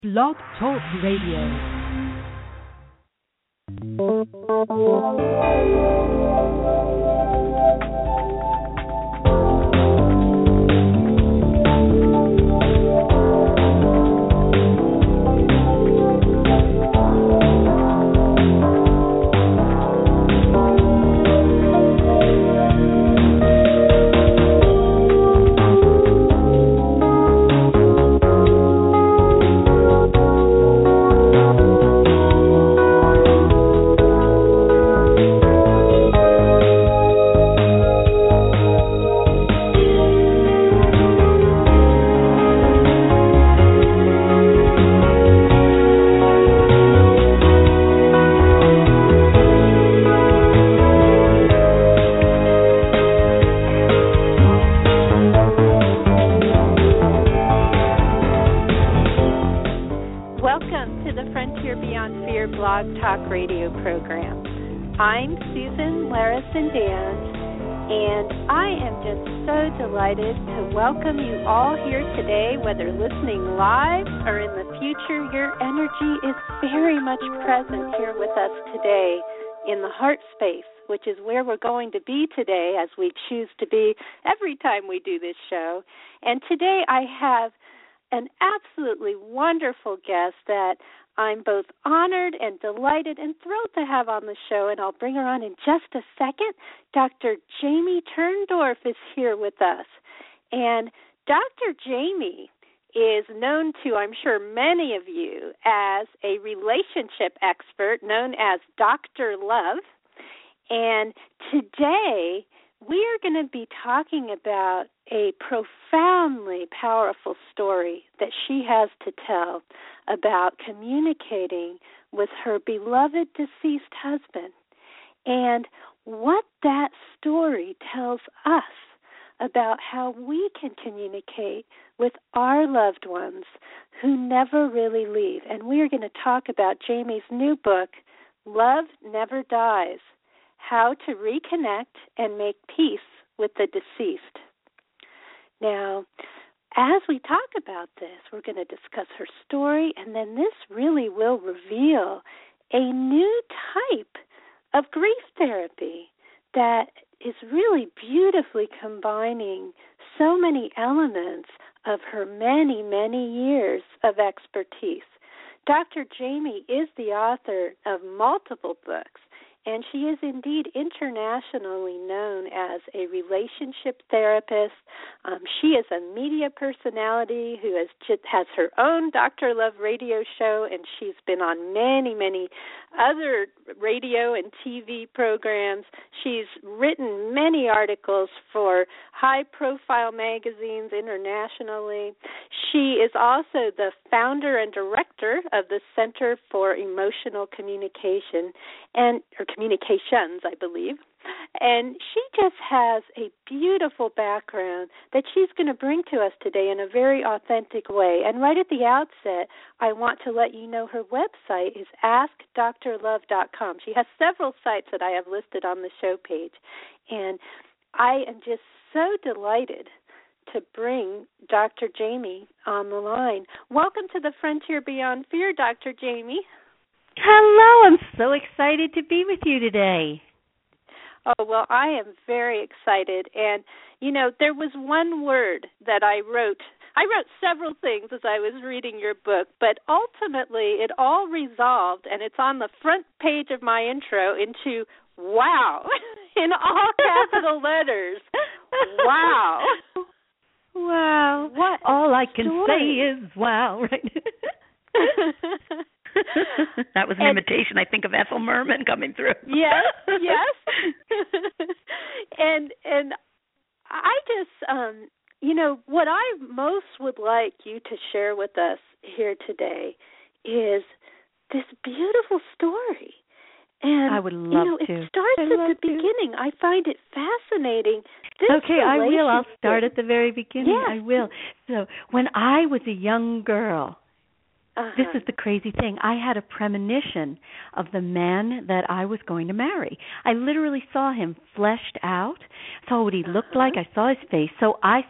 Blog Talk Radio. I'm Susan Larison-Dans, and I am just so delighted to welcome you all here today, whether listening live or in the future. Your energy is very much present here with us today in the heart space, which is where we're going to be today, as we choose to be every time we do this show. And today I have an absolutely wonderful guest that I'm both honored and delighted and thrilled to have on the show, and I'll bring her on in just a second. Dr. Jamie Turndorf is here with us. And Dr. Jamie is known to, I'm sure, many of you as a relationship expert known as Dr. Love. And today we are going to be talking about a profoundly powerful story that she has to tell about communicating with her beloved deceased husband, and what that story tells us about how we can communicate with our loved ones who never really leave. And we are going to talk about Jamie's new book, Love Never Dies: How to Reconnect and Make Peace with the Deceased. Now, as we talk about this, we're going to discuss her story, and then this really will reveal a new type of grief therapy that is really beautifully combining so many elements of her many, many years of expertise. Dr. Jamie is the author of multiple books, and she is indeed internationally known as a relationship therapist. She is a media personality who has her own Dr. Love radio show, and she's been on many, many other radio and TV programs. She's written many articles for high-profile magazines internationally. She is also the founder and director of the Center for Emotional Communication or Communications, I believe. And she just has a beautiful background that she's going to bring to us today in a very authentic way. And right at the outset, I want to let you know her website is AskDrLove.com. She has several sites that I have listed on the show page. And I am just so delighted to bring Dr. Jamie on the line. Welcome to the Frontier Beyond Fear, Dr. Jamie. Hello, I'm so excited to be with you today. Oh, well, I am very excited. And, you know, there was one word that I wrote. I wrote several things as I was reading your book, but ultimately it all resolved, and it's on the front page of my intro, into wow, in all capital letters. Wow. Wow. What all I can story. say is wow, right? That was an imitation, I think, of Ethel Merman coming through. Yes. and I just, you know, what I most would like you to share with us here today is this beautiful story. And, I would love to. It starts at the beginning. I find it fascinating. I will. I'll start at the very beginning. Yes. I will. So when I was a young girl, this is the crazy thing. I had a premonition of the man that I was going to marry. I literally saw him fleshed out, saw what he looked like. I saw his face. So I said,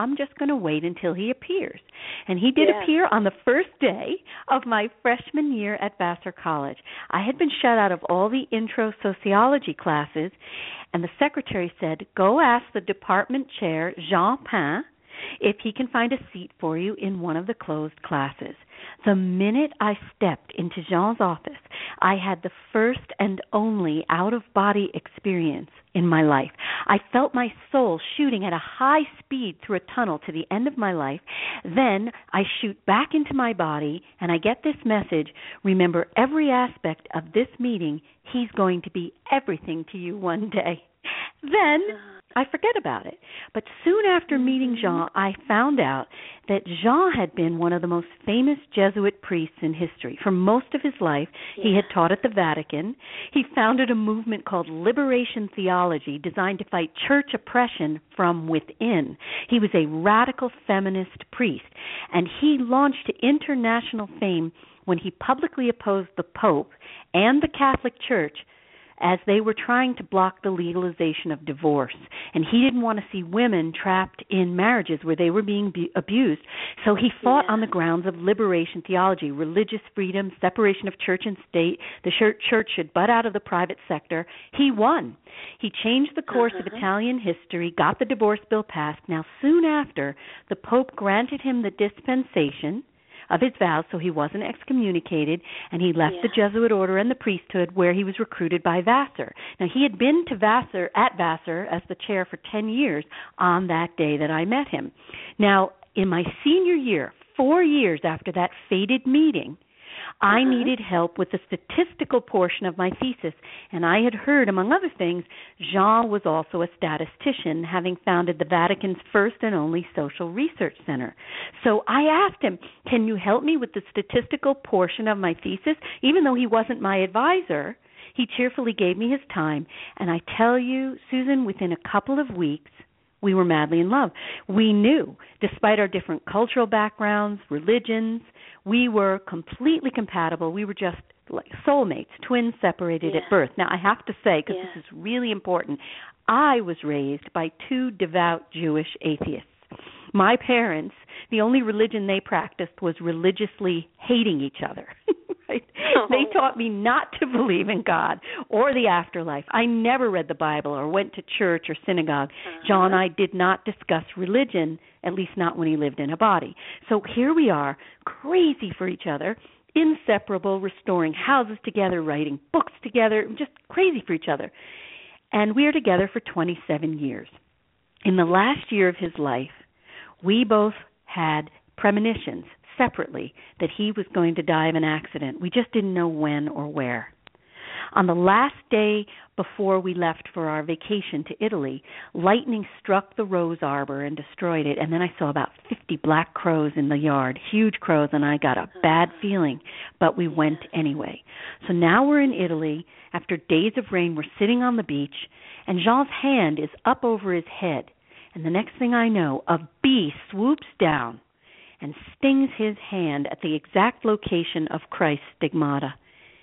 I'm just going to wait until he appears. And he did appear on the first day of my freshman year at Vassar College. I had been shut out of all the intro sociology classes, and the secretary said, go ask the department chair, Jean Pain, if he can find a seat for you in one of the closed classes. The minute I stepped into Jean's office, I had the first and only out-of-body experience in my life. I felt my soul shooting at a high speed through a tunnel to the end of my life. Then I shoot back into my body, and I get this message: remember every aspect of this meeting. He's going to be everything to you one day. Then I forget about it. But soon after meeting Jean, I found out that Jean had been one of the most famous Jesuit priests in history. For most of his life, he had taught at the Vatican. He founded a movement called Liberation Theology, designed to fight church oppression from within. He was a radical feminist priest, and he launched to international fame when he publicly opposed the Pope and the Catholic Church as they were trying to block the legalization of divorce. And he didn't want to see women trapped in marriages where they were being abused. So he fought on the grounds of liberation theology, religious freedom, separation of church and state. The church should butt out of the private sector. He won. He changed the course of Italian history, got the divorce bill passed. Now, soon after, the Pope granted him the dispensation of his vows, so he wasn't excommunicated, and he left the Jesuit order and the priesthood, where he was recruited by Vassar. Now, he had been to Vassar as the chair for 10 years on that day that I met him. Now, in my senior year, 4 years after that fated meeting, I needed help with the statistical portion of my thesis, and I had heard, among other things, Jean was also a statistician, having founded the Vatican's first and only social research center. So I asked him, can you help me with the statistical portion of my thesis? Even though he wasn't my advisor, he cheerfully gave me his time, and I tell you, Susan, within a couple of weeks, we were madly in love. We knew, despite our different cultural backgrounds, religions, we were completely compatible. We were just like soulmates, twins separated at birth. Now, I have to say, because this is really important, I was raised by two devout Jewish atheists. My parents, the only religion they practiced was religiously hating each other. Right? They taught me not to believe in God or the afterlife. I never read the Bible or went to church or synagogue. John and I did not discuss religion, at least not when he lived in a body. So here we are, crazy for each other, inseparable, restoring houses together, writing books together, just crazy for each other. And we are together for 27 years. In the last year of his life, we both had premonitions separately that he was going to die of an accident. We just didn't know when or where. On the last day before we left for our vacation to Italy, lightning struck the rose arbor and destroyed it, and then I saw about 50 black crows in the yard, huge crows, and I got a bad feeling, but we went anyway. So now we're in Italy. After days of rain, we're sitting on the beach, and Jean's hand is up over his head, and the next thing I know, a bee swoops down and stings his hand at the exact location of Christ's stigmata.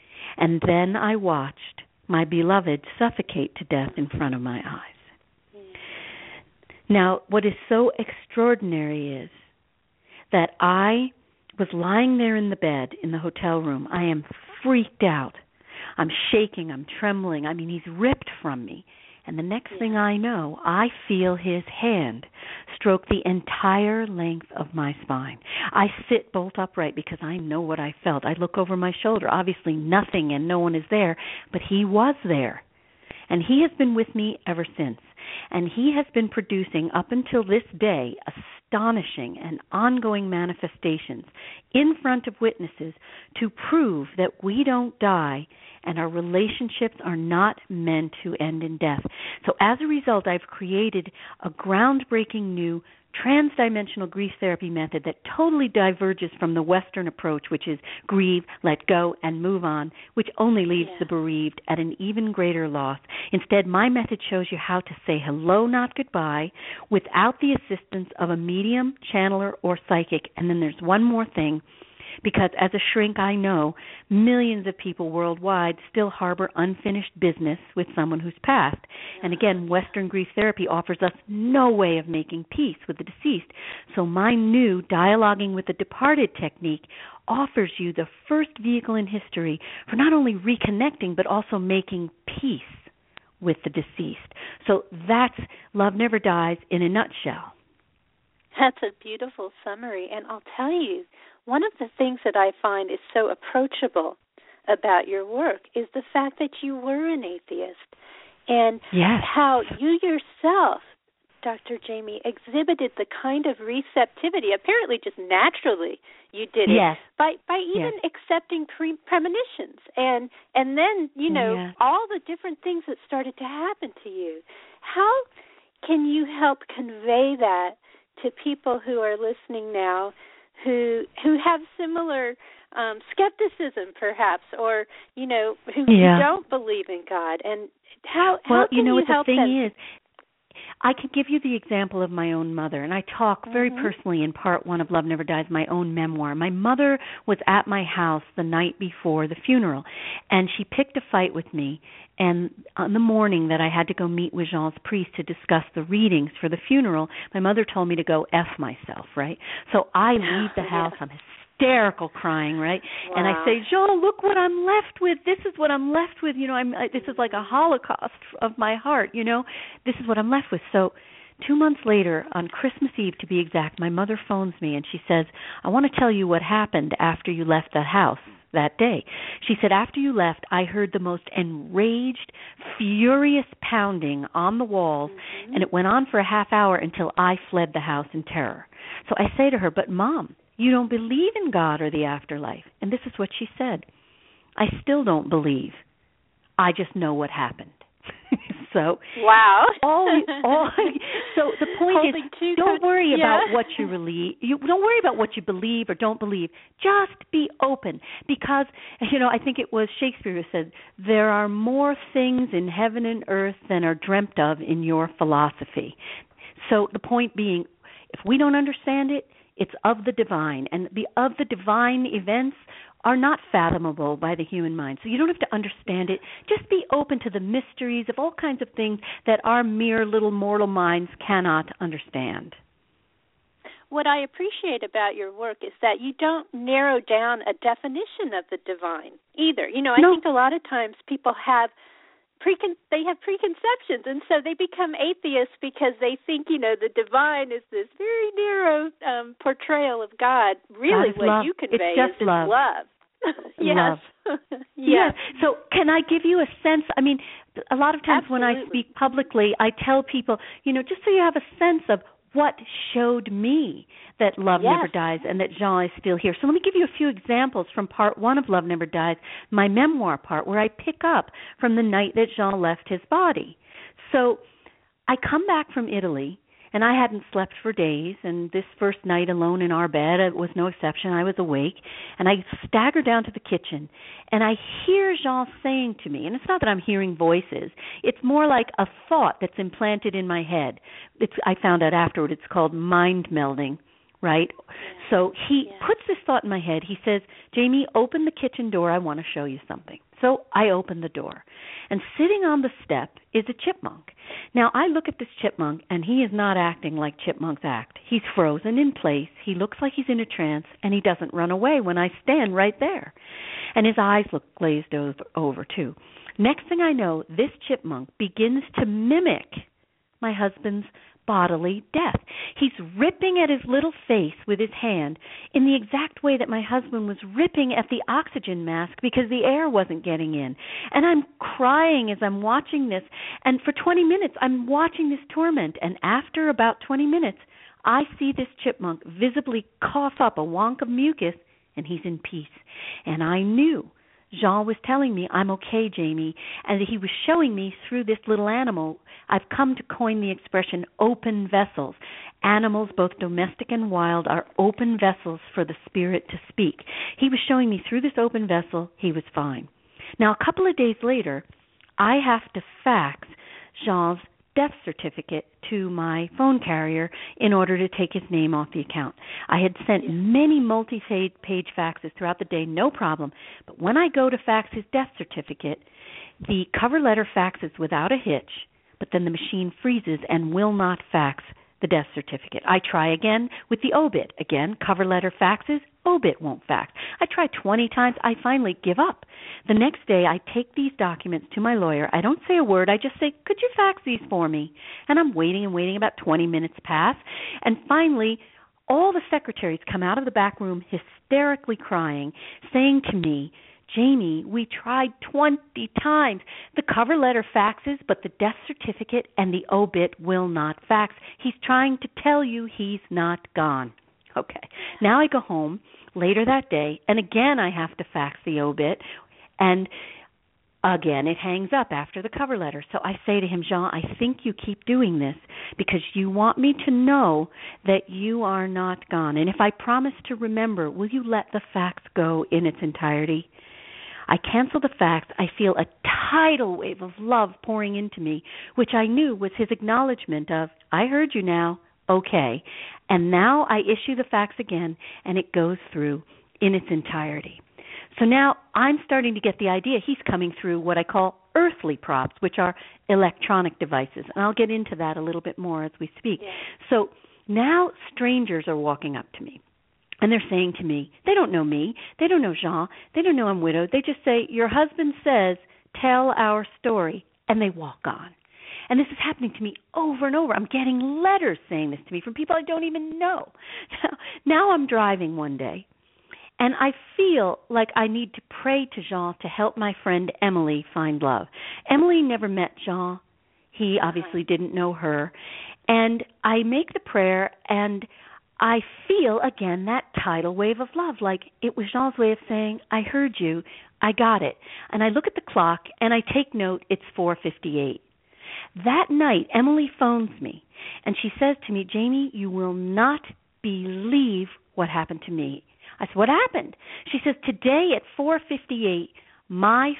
And then I watched my beloved suffocate to death in front of my eyes. Now, what is so extraordinary is that I was lying there in the bed in the hotel room. I am freaked out. I'm shaking. I'm trembling. I mean, he's ripped from me. And the next thing I know, I feel his hand stroke the entire length of my spine. I sit bolt upright because I know what I felt. I look over my shoulder. Obviously nothing and no one is there, but he was there. And he has been with me ever since. And he has been producing, up until this day, astonishing and ongoing manifestations in front of witnesses to prove that we don't die and our relationships are not meant to end in death. So as a result, I've created a groundbreaking new transdimensional grief therapy method that totally diverges from the Western approach, which is grieve, let go, and move on, which only leaves the bereaved at an even greater loss. Instead, my method shows you how to say hello, not goodbye, without the assistance of a medium, channeler, or psychic. And then there's one more thing. because as a shrink, I know millions of people worldwide still harbor unfinished business with someone who's passed. And again, Western grief therapy offers us no way of making peace with the deceased. So my new Dialoguing with the Departed technique offers you the first vehicle in history for not only reconnecting but also making peace with the deceased. So that's Love Never Dies in a nutshell. That's a beautiful summary. And I'll tell you, one of the things that I find is so approachable about your work is the fact that you were an atheist and how you yourself, Dr. Jamie, exhibited the kind of receptivity, apparently just naturally you did it, by even accepting premonitions and then, all the different things that started to happen to you. How can you help convey that to people who are listening now who have similar skepticism perhaps or, who don't believe in God? And how can you help them? The thing is, I can give you the example of my own mother, and I talk very personally in part 1 of Love Never Dies, my own memoir. My mother was at my house the night before the funeral, and she picked a fight with me. And on the morning that I had to go meet with Jean's priest to discuss the readings for the funeral, my mother told me to go F myself, right? So I leave the house. I'm hysterical crying, right? Wow. And I say, Jean, look what I'm left with. This is what I'm left with. This is like a holocaust of my heart, This is what I'm left with. So 2 months later, on Christmas Eve to be exact, my mother phones me and she says, I want to tell you what happened after you left that house that day. She said, after you left, I heard the most enraged, furious pounding on the walls, and it went on for a half hour until I fled the house in terror. So I say to her, but Mom, you don't believe in God or the afterlife. And this is what she said. I still don't believe. I just know what happened. So wow. So the point is, don't worry about what you believe. Don't worry about what you believe or don't believe. Just be open, because I think it was Shakespeare who said, "There are more things in heaven and earth than are dreamt of in your philosophy." So the point being, if we don't understand it, it's of the divine, and the of the divine events are not fathomable by the human mind. So you don't have to understand it. Just be open to the mysteries of all kinds of things that our mere little mortal minds cannot understand. What I appreciate about your work is that you don't narrow down a definition of the divine either. I think a lot of times people have preconceptions, and so they become atheists because they think, the divine is this very narrow portrayal of God. Really, what love. you convey is love. Yes. Love. Yes. So can I give you a sense? I mean, a lot of times when I speak publicly, I tell people, just so you have a sense of what showed me that Love Never Dies and that Jean is still here. So let me give you a few examples from part 1 of Love Never Dies, my memoir part, where I pick up from the night that Jean left his body. So I come back from Italy, and I hadn't slept for days, and this first night alone in our bed, it was no exception. I was awake, and I stagger down to the kitchen, and I hear Jean saying to me, and it's not that I'm hearing voices, it's more like a thought that's implanted in my head. I found out afterward it's called mind melding, right? Yeah. So he puts this thought in my head. He says, Jamie, open the kitchen door. I want to show you something. So I open the door, and sitting on the step is a chipmunk. Now, I look at this chipmunk, and he is not acting like chipmunks act. He's frozen in place. He looks like he's in a trance, and he doesn't run away when I stand right there. And his eyes look glazed over too. Next thing I know, this chipmunk begins to mimic my husband's bodily death. He's ripping at his little face with his hand in the exact way that my husband was ripping at the oxygen mask because the air wasn't getting in. And I'm crying as I'm watching this. And for 20 minutes, I'm watching this torment. And after about 20 minutes, I see this chipmunk visibly cough up a wonk of mucus, and he's in peace. And I knew Jean was telling me, I'm okay, Jamie, and that he was showing me through this little animal. I've come to coin the expression open vessels. Animals, both domestic and wild, are open vessels for the spirit to speak. He was showing me through this open vessel he was fine. Now, a couple of days later, I have to fax Jean's death certificate to my phone carrier in order to take his name off the account. I had sent many multi-page faxes throughout the day, no problem. But when I go to fax his death certificate, the cover letter faxes without a hitch, but then the machine freezes and will not fax the death certificate. I try again with the obit. Again, cover letter faxes, obit won't fax. I try 20 times. I finally give up. The next day, I take these documents to my lawyer. I don't say a word. I just say, could you fax these for me? And I'm waiting and waiting. About 20 minutes pass. And finally, all the secretaries come out of the back room hysterically crying, saying to me, Jamie, we tried 20 times. The cover letter faxes, but the death certificate and the obit will not fax. He's trying to tell you he's not gone. Okay. Now I go home later that day, and again I have to fax the obit, and again it hangs up after the cover letter. So I say to him, Jean, I think you keep doing this because you want me to know that you are not gone. And if I promise to remember, will you let the fax go in its entirety? I cancel the fax. I feel a tidal wave of love pouring into me, which I knew was his acknowledgement of, I heard you now, okay. And now I issue the fax again, and it goes through in its entirety. So now I'm starting to get the idea he's coming through what I call earthly props, which are electronic devices. And I'll get into that a little bit more as we speak. Yeah. So now strangers are walking up to me. And they're saying to me, they don't know me, they don't know Jean, they don't know I'm widowed. They just say, your husband says, tell our story, and they walk on. And this is happening to me over and over. I'm getting letters saying this to me from people I don't even know. Now I'm driving one day, and I feel like I need to pray to Jean to help my friend Emily find love. Emily never met Jean. He obviously didn't know her. And I make the prayer, and I feel, again, that tidal wave of love, like it was Jean's way of saying, I heard you, I got it. And I look at the clock, and I take note, it's 4:58. That night, Emily phones me, and she says to me, Jamie, you will not believe what happened to me. I said, what happened? She says, today at 4:58, my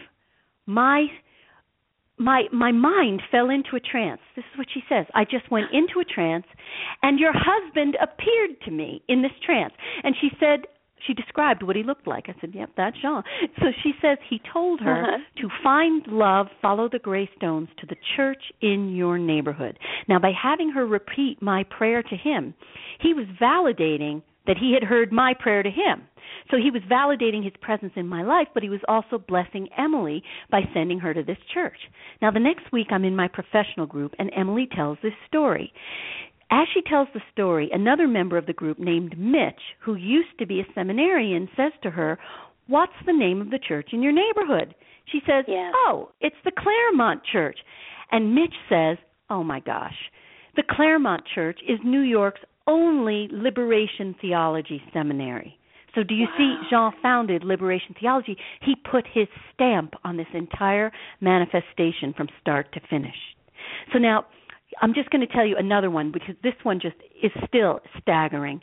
mind fell into a trance. This is what she says. I just went into a trance, and your husband appeared to me in this trance. And she said, she described what he looked like. I said, yep, that's Jean. So she says he told her to find love, follow the gray stones to the church in your neighborhood. Now, by having her repeat my prayer to him, he was validating that he had heard my prayer to him. So he was validating his presence in my life, but he was also blessing Emily by sending her to this church. Now, the next week I'm in my professional group, and Emily tells this story. As she tells the story, another member of the group named Mitch, who used to be a seminarian, says to her, what's the name of the church in your neighborhood? She says, oh, it's the Claremont Church. And Mitch says, oh, my gosh, the Claremont Church is New York's only liberation theology seminary. So do you see, Jean founded Liberation Theology. He put his stamp on this entire manifestation from start to finish. So now I'm just going to tell you another one because this one just is still staggering.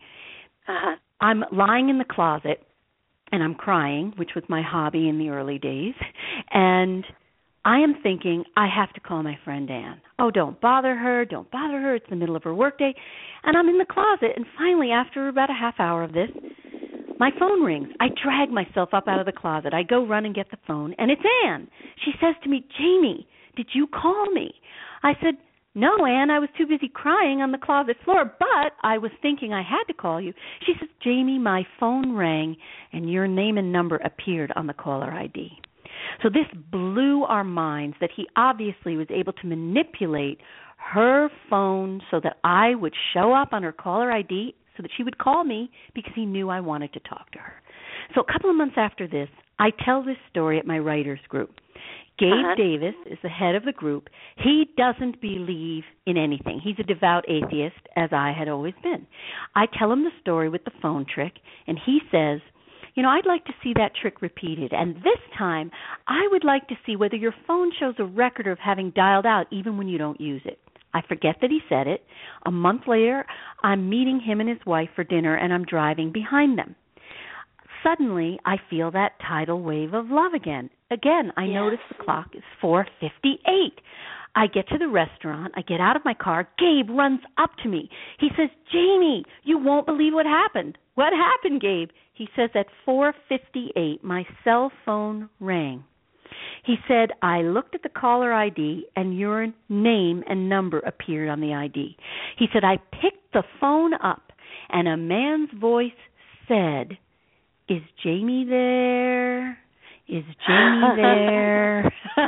I'm lying in the closet and I'm crying, which was my hobby in the early days, and I am thinking, I have to call my friend Ann. Oh, don't bother her. It's the middle of her workday. And I'm in the closet, and finally, after about a half hour of this, my phone rings. I drag myself up out of the closet. I go run and get the phone, and it's Ann. She says to me, Jamie, did you call me? I said, no, Ann, I was too busy crying on the closet floor, but I was thinking I had to call you. She says, Jamie, my phone rang, and your name and number appeared on the caller ID. So this blew our minds that he obviously was able to manipulate her phone so that I would show up on her caller ID so that she would call me because he knew I wanted to talk to her. So a couple of months after this, I tell this story at my writers group. Gabe Davis is the head of the group. He doesn't believe in anything. He's a devout atheist, as I had always been. I tell him the story with the phone trick, and he says, I'd like to see that trick repeated, and this time I would like to see whether your phone shows a record of having dialed out even when you don't use it. I forget that he said it. A month later, I'm meeting him and his wife for dinner, and I'm driving behind them. Suddenly, I feel that tidal wave of love again. I notice the clock is 4:58. I get to the restaurant. I get out of my car. Gabe runs up to me. He says, Jamie, you won't believe what happened. What happened, Gabe? He says at 4:58, my cell phone rang. He said, I looked at the caller ID and your name and number appeared on the ID. He said, I picked the phone up and a man's voice said, is Jamie there? Is Jamie there?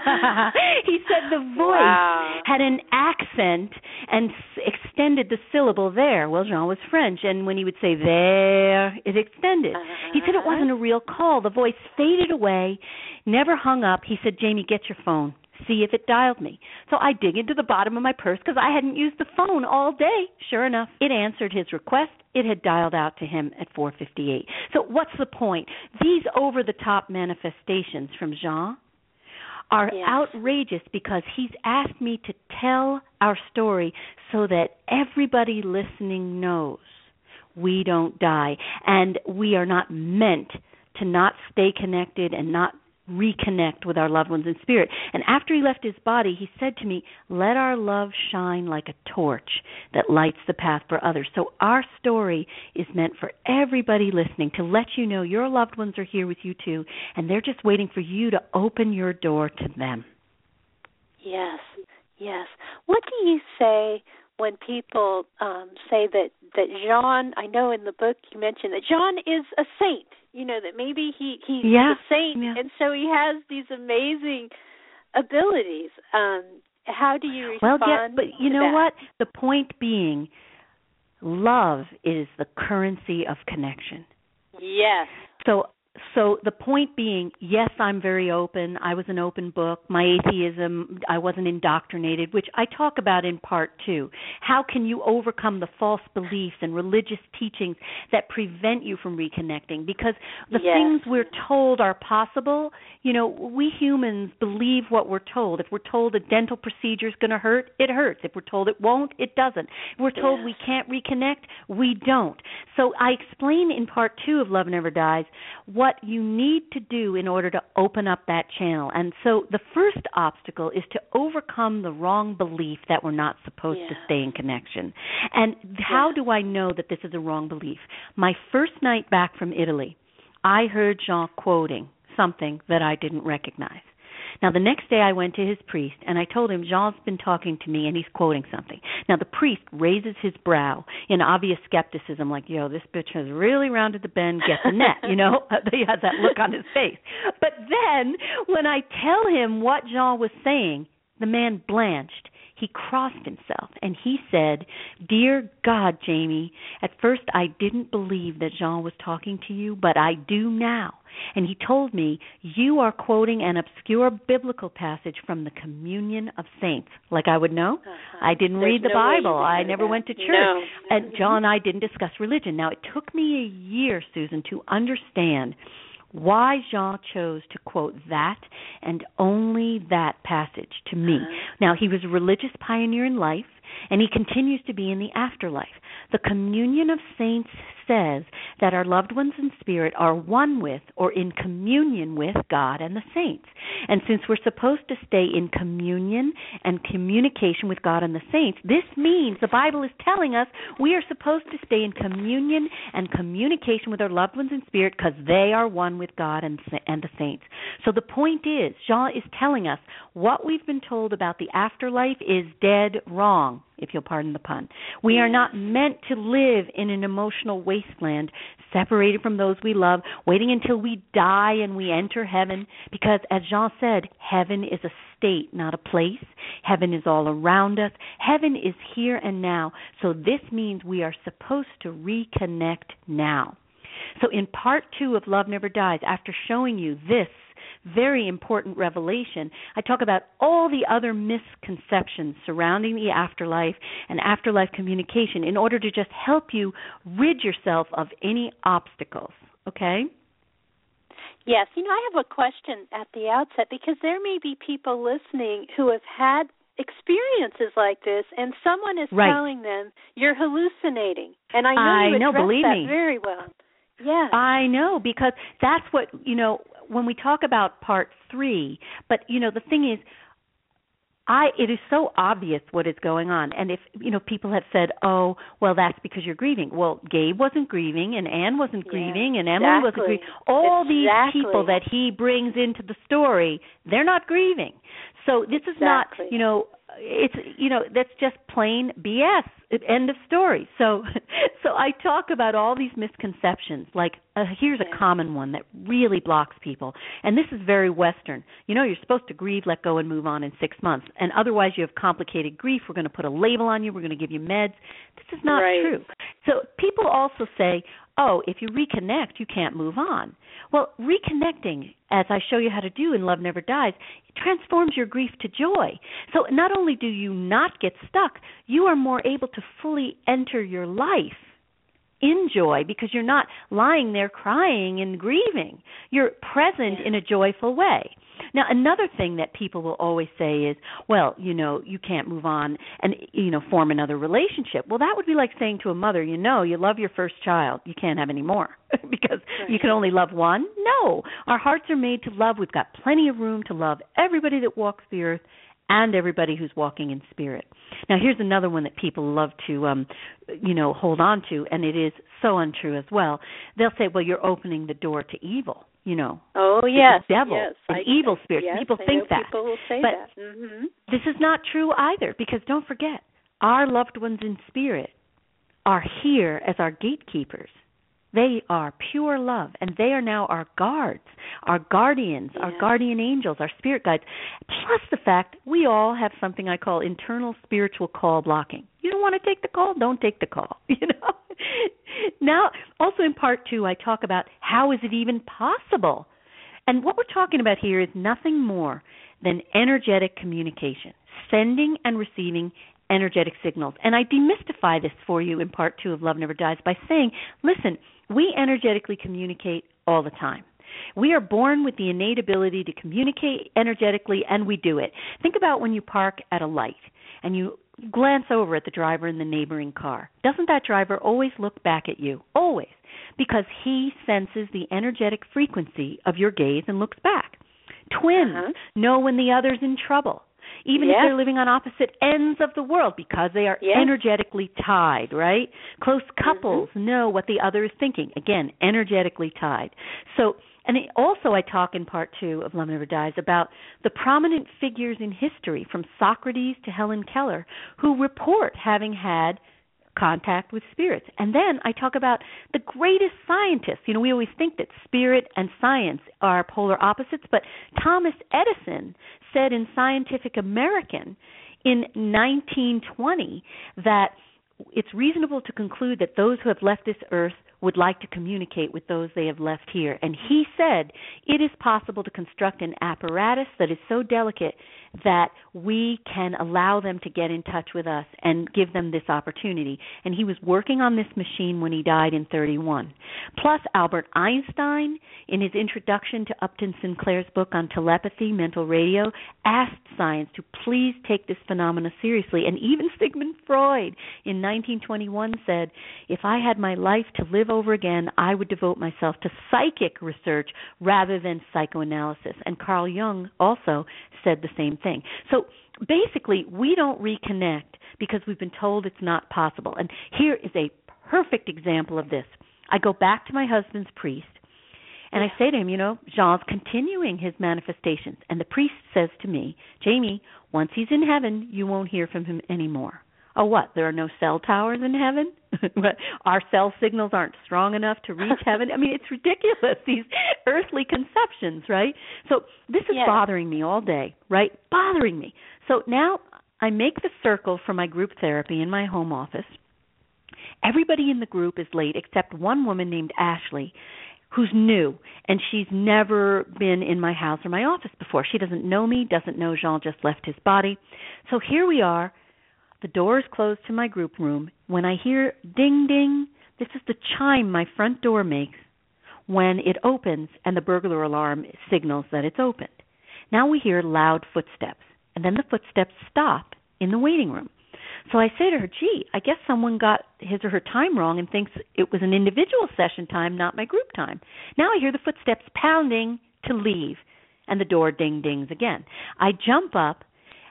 He said the voice had an accent and extended the syllable there. Well, Jean was French, and when he would say there, it extended. He said it wasn't a real call. The voice faded away, never hung up. He said, Jamie, get your phone. See if it dialed me. So I dig into the bottom of my purse because I hadn't used the phone all day. Sure enough, it answered his request. It had dialed out to him at 4:58. So what's the point? These over-the-top manifestations from Jean are outrageous because he's asked me to tell our story so that everybody listening knows we don't die and we are not meant to not stay connected and not reconnect with our loved ones in spirit. And after he left his body, he said to me, let our love shine like a torch that lights the path for others. So our story is meant for everybody listening to let you know your loved ones are here with you too, and they're just waiting for you to open your door to them. Yes, yes. What do you say when people say that Jean, I know in the book you mentioned that Jean is a saint, you know, that maybe he's a saint, and so he has these amazing abilities. How do you respond? Well, but you know what? The point being, love is the currency of connection. Yes. So the point being, yes, I'm very open. I was an open book. My atheism, I wasn't indoctrinated, which I talk about in part 2. How can you overcome the false beliefs and religious teachings that prevent you from reconnecting? Because the things we're told are possible, you know, we humans believe what we're told. If we're told a dental procedure is going to hurt, it hurts. If we're told it won't, it doesn't. If we're told we can't reconnect, we don't. So I explain in part 2 of Love Never Dies what you need to do in order to open up that channel. And so the first obstacle is to overcome the wrong belief that we're not supposed to stay in connection. And how do I know that this is a wrong belief? My first night back from Italy, I heard Jean quoting something that I didn't recognize. Now, the next day I went to his priest, and I told him, Jean's been talking to me, and he's quoting something. Now, the priest raises his brow in obvious skepticism, like, yo, this bitch has really rounded the bend, get the net, you know? He has that look on his face. But then, when I tell him what Jean was saying, the man blanched. He crossed himself, and he said, Dear God, Jamie, at first I didn't believe that Jean was talking to you, but I do now. And he told me, you are quoting an obscure biblical passage from the Communion of Saints. Like I would know? I didn't read the Bible. I never went to church. No. And John and I didn't discuss religion. Now, it took me a year, Susan, to understand why Jean chose to quote that and only that passage to me. Now, he was a religious pioneer in life, and he continues to be in the afterlife. The Communion of Saints says that our loved ones in spirit are one with or in communion with God and the saints. And since we're supposed to stay in communion and communication with God and the saints, this means the Bible is telling us we are supposed to stay in communion and communication with our loved ones in spirit because they are one with God and the saints. So the point is, Jean is telling us what we've been told about the afterlife is dead wrong, if you'll pardon the pun. We are not meant to live in an emotional wasteland, separated from those we love, waiting until we die and we enter heaven, because as Jean said, heaven is a state, not a place. Heaven is all around us. Heaven is here and now. So this means we are supposed to reconnect now. So in part 2 of Love Never Dies, after showing you this very important revelation, I talk about all the other misconceptions surrounding the afterlife and afterlife communication in order to just help you rid yourself of any obstacles, okay? Yes. You know, I have a question at the outset because there may be people listening who have had experiences like this, and someone is telling them, you're hallucinating. And I know you address that very well. Yeah. I know, because that's what, you know, when we talk about part 3, but, you know, the thing is, it is so obvious what is going on. And if, people have said, oh, well, that's because you're grieving. Well, Gabe wasn't grieving, and Ann wasn't grieving, and Emily wasn't grieving. All these people that he brings into the story, they're not grieving. So this is not, it's, that's just plain BS. End of story. So I talk about all these misconceptions. Like, here's a common one that really blocks people. And this is very Western. You're supposed to grieve, let go, and move on in 6 months. And otherwise you have complicated grief. We're going to put a label on you. We're going to give you meds. This is not true. So people also say, oh, if you reconnect, you can't move on. Well, reconnecting, as I show you how to do in Love Never Dies, it transforms your grief to joy. So not only do you not get stuck, you are more able to fully enter your life in joy because you're not lying there crying and grieving. You're present in a joyful way. Now, another thing that people will always say is, well, you can't move on and, form another relationship. Well, that would be like saying to a mother, you love your first child. You can't have any more because you can only love one. No, our hearts are made to love. We've got plenty of room to love everybody that walks the earth and everybody who's walking in spirit. Now, here's another one that people love to, hold on to, and it is so untrue as well. They'll say, well, you're opening the door to evil. Oh, yes. The devil, an evil spirit. Yes, people think that. People will say but that. Mm-hmm. This is not true either, because don't forget, our loved ones in spirit are here as our gatekeepers. They are pure love, and they are now our guards, our guardians, our guardian angels, our spirit guides, plus the fact we all have something I call internal spiritual call blocking. You don't want to take the call? Don't take the call, Now, also in part 2, I talk about how is it even possible? And what we're talking about here is nothing more than energetic communication, sending and receiving energetic signals. And I demystify this for you in part 2 of Love Never Dies by saying, listen, we energetically communicate all the time. We are born with the innate ability to communicate energetically, and we do it. Think about when you park at a light and you glance over at the driver in the neighboring car. Doesn't that driver always look back at you? Always. Because he senses the energetic frequency of your gaze and looks back. Twins know when the other's in trouble, even if they're living on opposite ends of the world, because they are energetically tied, right? Close couples know what the other is thinking. Again, energetically tied. So, and also I talk in part 2 of Love Never Dies about the prominent figures in history, from Socrates to Helen Keller, who report having had contact with spirits. And then I talk about the greatest scientists. We always think that spirit and science are polar opposites, but Thomas Edison said in Scientific American in 1920 that it's reasonable to conclude that those who have left this earth would like to communicate with those they have left here. And he said it is possible to construct an apparatus that is so delicate that we can allow them to get in touch with us and give them this opportunity. And he was working on this machine when he died in 1931. Plus, Albert Einstein, in his introduction to Upton Sinclair's book on telepathy, mental radio, asked science to please take this phenomena seriously. And even Sigmund Freud in 1921 said, if I had my life to live over again, I would devote myself to psychic research rather than psychoanalysis. And Carl Jung also said the same thing. So basically, we don't reconnect because we've been told it's not possible. And here is a perfect example of this. I go back to my husband's priest, and I say to him, Jean's continuing his manifestations. And the priest says to me, Jamie, once he's in heaven, you won't hear from him anymore. Oh, what? There are no cell towers in heaven? Our cell signals aren't strong enough to reach heaven? I mean, it's ridiculous, these earthly conceptions, right? So this is bothering me all day, right? Bothering me. So now I make the circle for my group therapy in my home office. Everybody in the group is late except one woman named Ashley, who's new, and she's never been in my house or my office before. She doesn't know me, doesn't know Jean just left his body. So here we are. The door is closed to my group room. When I hear ding, ding, this is the chime my front door makes when it opens and the burglar alarm signals that it's opened. Now we hear loud footsteps, and then the footsteps stop in the waiting room. So I say to her, gee, I guess someone got his or her time wrong and thinks it was an individual session time, not my group time. Now I hear the footsteps pounding to leave, and the door ding-dings again. I jump up,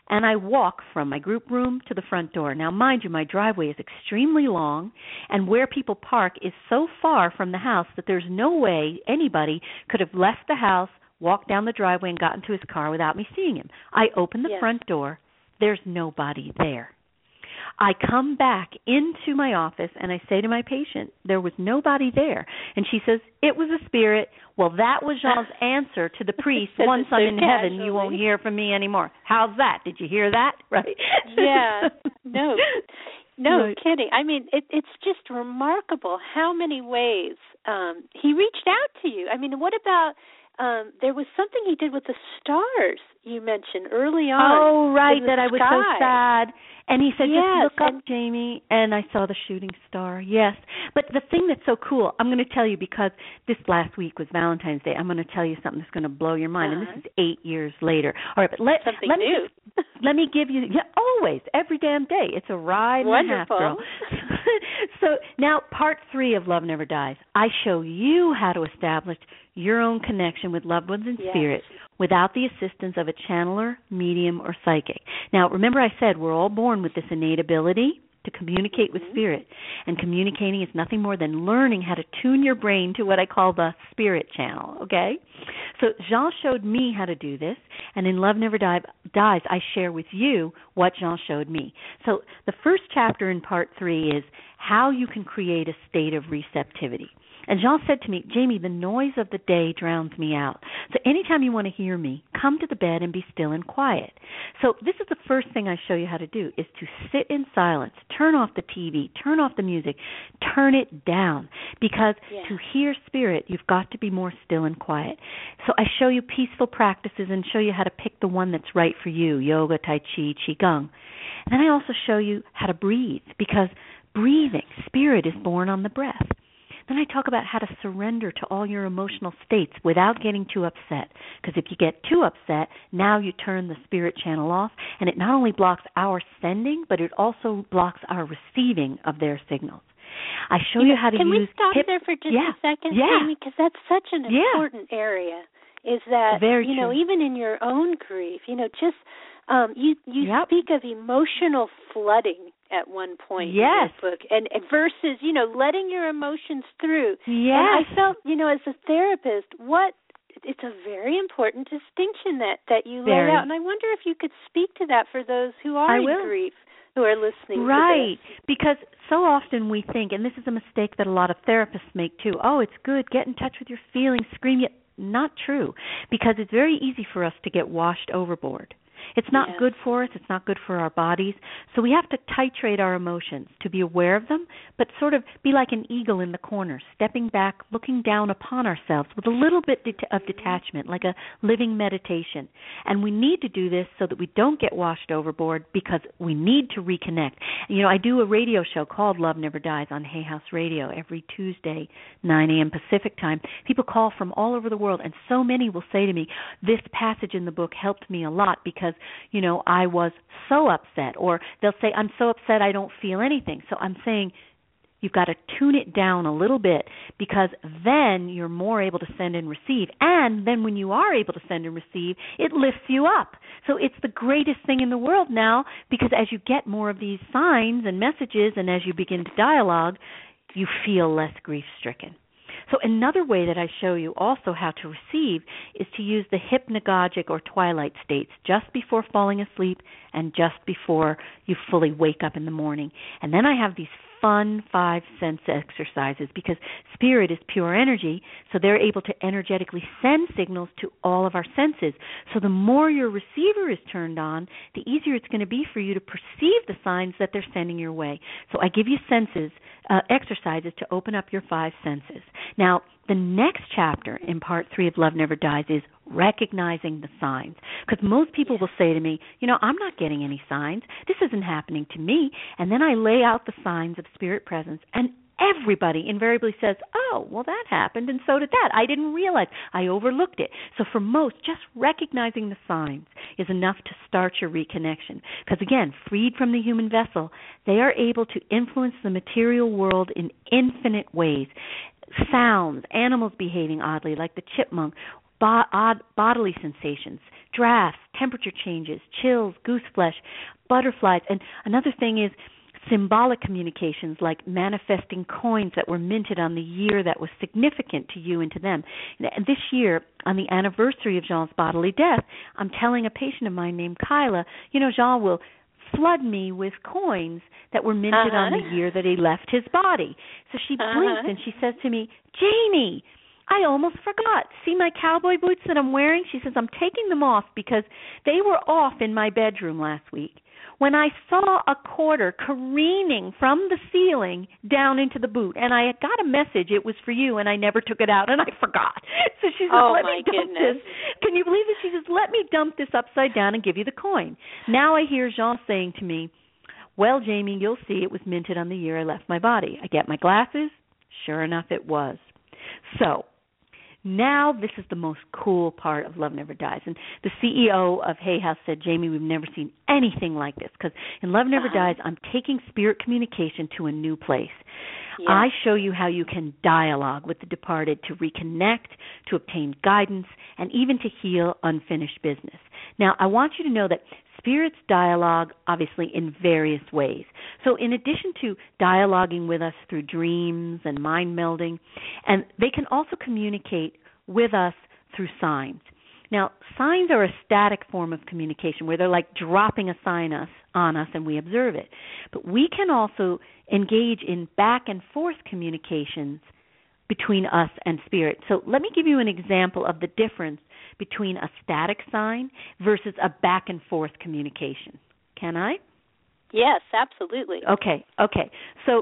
and I walk from my group room to the front door. Now, mind you, my driveway is extremely long, and where people park is so far from the house that there's no way anybody could have left the house, walked down the driveway, and got into his car without me seeing him. I open the front door. There's nobody there. I come back into my office, and I say to my patient, there was nobody there. And she says, it was a spirit. Well, that was Jean's answer to the priest, once I'm in heaven, you won't hear from me anymore. How's that? Did you hear that? Right? Yeah. No right. Kidding. I mean, it's just remarkable how many ways he reached out to you. I mean, what about... there was something he did with the stars you mentioned early on. Oh, right, that I was so sad. And he said, just look up, Jamie, and I saw the shooting star. Yes. But the thing that's so cool, I'm going to tell you, because this last week was Valentine's Day, I'm going to tell you something that's going to blow your mind, and this is 8 years later. All right, but let me give you, always, every damn day. It's a ride and a half, girl. So now part 3 of Love Never Dies. I show you how to establish your own connection with loved ones in spirit without the assistance of a channeler, medium, or psychic. Now, remember I said we're all born with this innate ability to communicate with spirit, and communicating is nothing more than learning how to tune your brain to what I call the spirit channel, okay? So Jean showed me how to do this, and in Love Never Dies, I share with you what Jean showed me. So the first chapter in part 3 is how you can create a state of receptivity. And Jean said to me, Jamie, the noise of the day drowns me out. So anytime you want to hear me, come to the bed and be still and quiet. So this is the first thing I show you how to do, is to sit in silence, turn off the TV, turn off the music, turn it down. Because to hear spirit, you've got to be more still and quiet. So I show you peaceful practices and show you how to pick the one that's right for you, yoga, tai chi, qigong. And then I also show you how to breathe, because breathing, spirit is born on the breath. Then I talk about how to surrender to all your emotional states without getting too upset. Because if you get too upset, now you turn the spirit channel off, and it not only blocks our sending, but it also blocks our receiving of their signals. I show you how to use... Can we stop there for just a second, Jamie? Because that's such an important area, is that, even in your own grief, just... you speak of emotional flooding at one point in your book, and versus, letting your emotions through. Yes. And I felt, as a therapist, it's a very important distinction that you laid out, and I wonder if you could speak to that for those who are in grief, who are listening to this. Right, because so often we think, and this is a mistake that a lot of therapists make too, it's good, get in touch with your feelings, scream. Not true, because it's very easy for us to get washed overboard. It's not good for us. It's not good for our bodies. So we have to titrate our emotions to be aware of them, but sort of be like an eagle in the corner, stepping back, looking down upon ourselves with a little bit of detachment, like a living meditation. And we need to do this so that we don't get washed overboard, because we need to reconnect. I do a radio show called Love Never Dies on Hay House Radio every Tuesday, 9 a.m. Pacific time. People call from all over the world, and so many will say to me, this passage in the book helped me a lot because I was so upset, or they'll say, I'm so upset I don't feel anything. So I'm saying you've got to tune it down a little bit, because then you're more able to send and receive. And then when you are able to send and receive, it lifts you up. So it's the greatest thing in the world now, because as you get more of these signs and messages, and as you begin to dialogue, you feel less grief-stricken. So another way that I show you also how to receive is to use the hypnagogic or twilight states just before falling asleep and just before you fully wake up in the morning. And then I have these fun 5 sense exercises, because spirit is pure energy, so they're able to energetically send signals to all of our senses. So the more your receiver is turned on, the easier it's going to be for you to perceive the signs that they're sending your way. So I give you exercises to open up your 5 senses. Now, the next chapter in part 3 of Love Never Dies is recognizing the signs. Because most people will say to me, I'm not getting any signs. This isn't happening to me. And then I lay out the signs of spirit presence, and everybody invariably says, oh, well, that happened, and so did that. I didn't realize. I overlooked it. So for most, just recognizing the signs is enough to start your reconnection. Because, again, freed from the human vessel, they are able to influence the material world in infinite ways. Sounds, animals behaving oddly, like the chipmunk, odd bodily sensations, drafts, temperature changes, chills, goose flesh, butterflies. And another thing is symbolic communications, like manifesting coins that were minted on the year that was significant to you and to them. And this year, on the anniversary of Jean's bodily death, I'm telling a patient of mine named Kyla, Jean will flood me with coins that were minted on the year that he left his body. So she blinks and she says to me, Janie, I almost forgot. See my cowboy boots that I'm wearing? She says, I'm taking them off because they were off in my bedroom last week when I saw a quarter careening from the ceiling down into the boot. And I got a message, it was for you, and I never took it out, and I forgot. So she says, let me dump this. Can you believe it? She says, let me dump this upside down and give you the coin. Now I hear Jean saying to me, well, Jamie, you'll see it was minted on the year I left my body. I get my glasses. Sure enough, it was. So now this is the most cool part of Love Never Dies. And the CEO of Hay House said, Jamie, we've never seen anything like this, because in Love Never Dies, I'm taking spirit communication to a new place. Yes. I show you how you can dialogue with the departed to reconnect, to obtain guidance, and even to heal unfinished business. Now, I want you to know that spirits dialogue, obviously, in various ways. So in addition to dialoguing with us through dreams and mind melding, and they can also communicate with us through signs. Now, signs are a static form of communication where they're like dropping a sign on us and we observe it. But we can also engage in back and forth communications between us and spirit. So let me give you an example of the difference between a static sign versus a back and forth communication. Can I? Yes, absolutely. Okay. So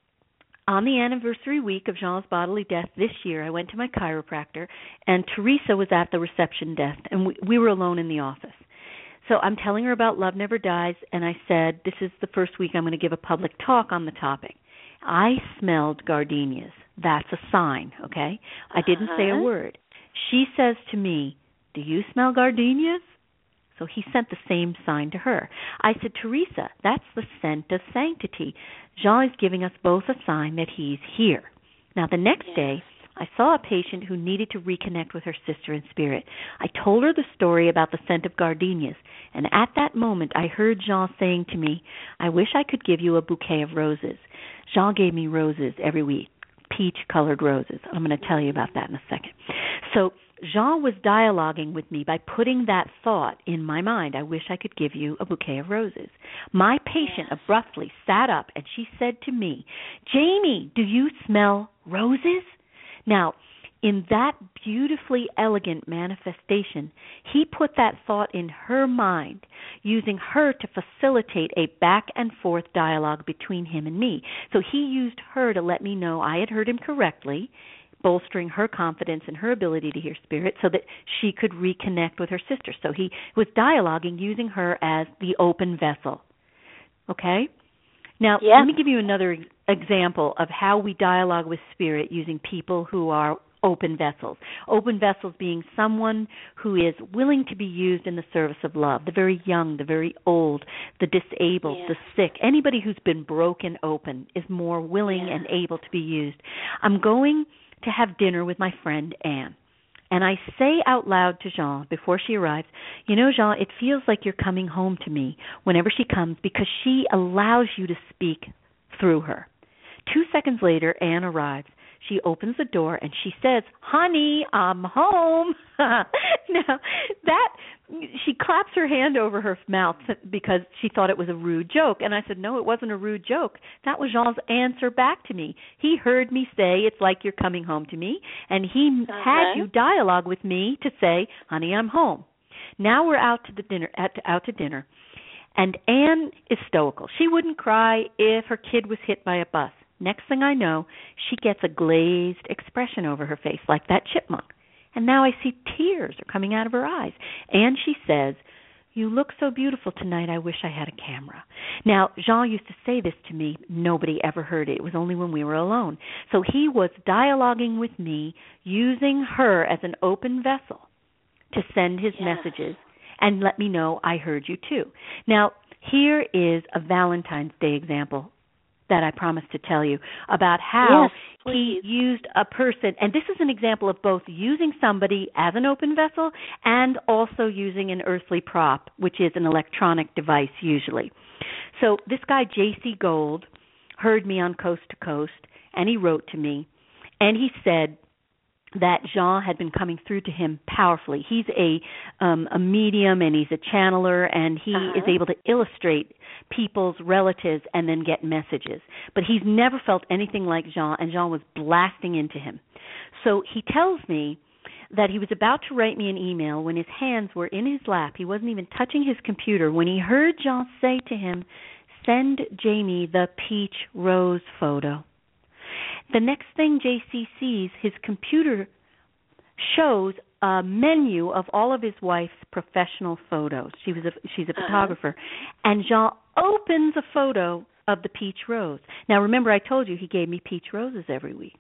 on the anniversary week of Jean's bodily death this year, I went to my chiropractor, and Teresa was at the reception desk, and we were alone in the office. So I'm telling her about Love Never Dies, and I said, this is the first week I'm going to give a public talk on the topic. I smelled gardenias. That's a sign, okay? I didn't say a word. She says to me, do you smell gardenias? So he sent the same sign to her. I said, Teresa, that's the scent of sanctity. Jean is giving us both a sign that he's here. Now, the next day, I saw a patient who needed to reconnect with her sister in spirit. I told her the story about the scent of gardenias, and at that moment, I heard Jean saying to me, I wish I could give you a bouquet of roses. Jean gave me roses every week, peach-colored roses. I'm going to tell you about that in a second. So Jean was dialoguing with me by putting that thought in my mind. I wish I could give you a bouquet of roses. My patient abruptly sat up and she said to me, Jamie, do you smell roses? Now, in that beautifully elegant manifestation, he put that thought in her mind, using her to facilitate a back and forth dialogue between him and me. So he used her to let me know I had heard him correctly, bolstering her confidence in her ability to hear spirit so that she could reconnect with her sister. So he was dialoguing using her as the open vessel. Okay? Now, let me give you another example of how we dialogue with spirit using people who are open vessels. Open vessels being someone who is willing to be used in the service of love, the very young, the very old, the disabled, the sick. Anybody who's been broken open is more willing and able to be used. I'm going to have dinner with my friend Anne. And I say out loud to Jean before she arrives, you know, Jean, it feels like you're coming home to me whenever she comes because she allows you to speak through her. 2 seconds later, Anne arrives. She opens the door and she says, honey, I'm home. Now, she claps her hand over her mouth because she thought it was a rude joke. And I said, no, it wasn't a rude joke. That was Jean's answer back to me. He heard me say, it's like you're coming home to me. And he had you dialogue with me to say, honey, I'm home. Now we're out to dinner. And Anne is stoical. She wouldn't cry if her kid was hit by a bus. Next thing I know, she gets a glazed expression over her face like that chipmunk. And now I see tears are coming out of her eyes. And she says, you look so beautiful tonight, I wish I had a camera. Now, Jean used to say this to me. Nobody ever heard it. It was only when we were alone. So he was dialoguing with me, using her as an open vessel to send his messages and let me know I heard you too. Now, here is a Valentine's Day example that I promised to tell you about how he used a person, and this is an example of both using somebody as an open vessel and also using an earthly prop, which is an electronic device usually. So this guy, J.C. Gold, heard me on Coast to Coast, and he wrote to me, and he said that Jean had been coming through to him powerfully. He's a medium, and he's a channeler, and he is able to illustrate people's relatives and then get messages. But he's never felt anything like Jean, and Jean was blasting into him. So he tells me that he was about to write me an email when his hands were in his lap. He wasn't even touching his computer when he heard Jean say to him, "Send Jamie the peach rose photo." The next thing JC sees, his computer shows a menu of all of his wife's professional photos. She's a photographer. And Jean opens a photo of the peach rose. Now, remember, I told you he gave me peach roses every week.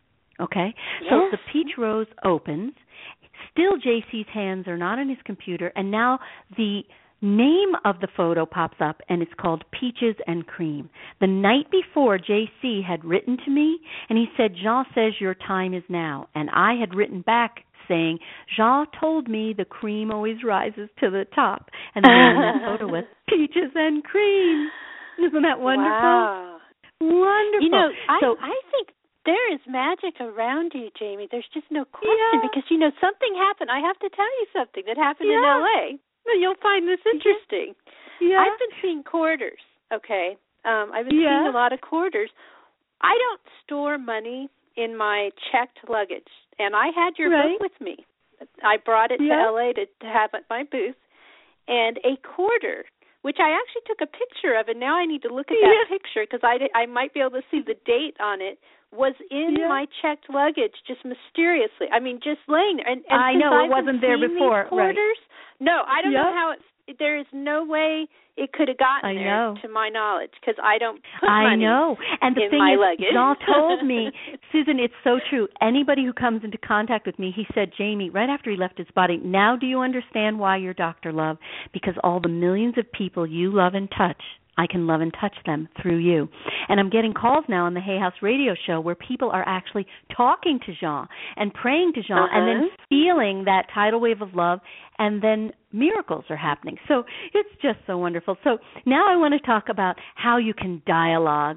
Okay? Yes. So the peach rose opens. Still, JC's hands are not on his computer. And now the name of the photo pops up, and it's called Peaches and Cream. The night before, JC had written to me, and he said, "Jean says your time is now." And I had written back saying, "Jean told me the cream always rises to the top." And the name of that photo was Peaches and Cream. Isn't that wonderful? Wow. Wonderful. You know, I think there is magic around you, Jamie. There's just no question because, you know, something happened. I have to tell you something that happened in L.A. You'll find this interesting. Yeah. I've been seeing quarters, okay? I've been seeing a lot of quarters. I don't store money in my checked luggage, and I had your book with me. I brought it to L.A. to have at my booth, and a quarter, which I actually took a picture of, and now I need to look at that picture because I might be able to see the date on it, was in my checked luggage just mysteriously. I mean, just laying there. And I know, it wasn't there before. Quarters, no, I don't know how it's, there is no way it could have gotten there to my knowledge because I don't put money and the in thing my is, luggage. Jean told me, Susan, it's so true. Anybody who comes into contact with me, he said, "Jamie," right after he left his body, "now do you understand why you're Dr. Love? Because all the millions of people you love and touch, I can love and touch them through you." And I'm getting calls now on the Hay House radio show where people are actually talking to Jean and praying to Jean and then feeling that tidal wave of love, and then miracles are happening. So it's just so wonderful. So now I want to talk about how you can dialogue.